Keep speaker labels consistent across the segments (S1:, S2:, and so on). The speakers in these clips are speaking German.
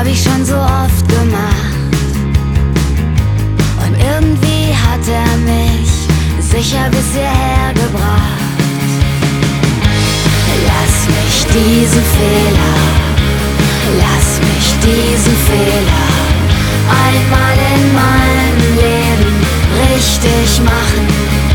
S1: hab ich schon so oft gemacht. Und irgendwie hat er mich sicher bis hierher gebracht. Lass mich diesen Fehler, lass mich diesen Fehler einmal in meinem Leben richtig machen.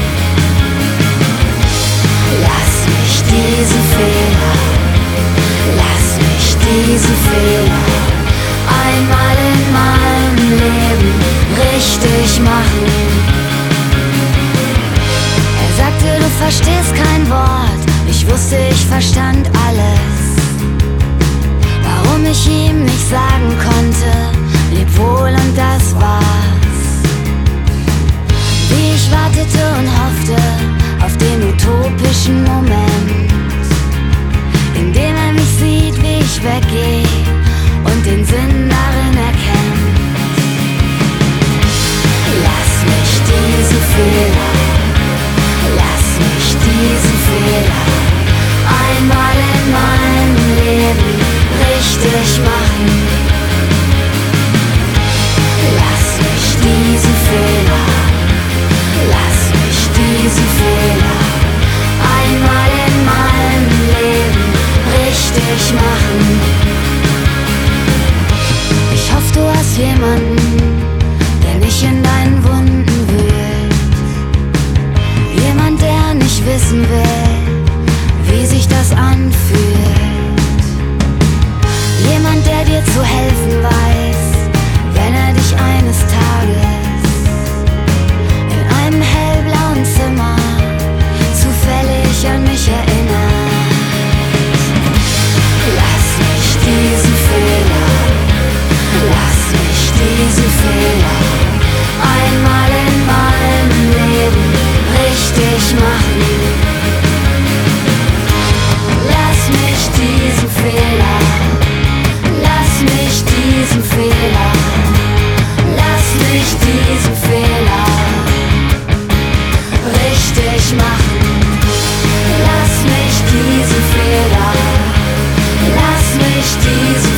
S1: Lass mich diesen Fehler, lass mich diesen Fehler einmal in meinem Leben richtig machen. Er sagte, du verstehst kein Wort, ich wusste, ich verstand alles. Warum ich ihm nicht sagen konnte, leb wohl und das war's. Wie ich wartete und hoffte auf den utopischen Moment, in dem er mich sieht, wie ich weggehe und den Sinn darin erkennt. Lass mich diesen Fehler, lass mich diesen Fehler einmal in meinem Leben richtig machen. Lass mich diesen Fehler, lass mich diesen Fehler einmal in meinem Leben richtig machen. Ich hoffe, du hast jemanden, der nicht in deinen Wunden wühlt. Jemand, der nicht wissen will, wie sich das anfühlt. Jemand, der dir zu helfen weiß, wenn er dich eines Tages in einem hellblauen Zimmer zufällig an mich erinnert. Lass mich diesen Fehler, lass mich diesen Fehler einmal in meinem Leben richtig machen. Lass mich diesen Fehler, lass mich diesen Fehler, lass mich diesen Fehler richtig machen. Lass mich diesen Fehler, lass mich diesen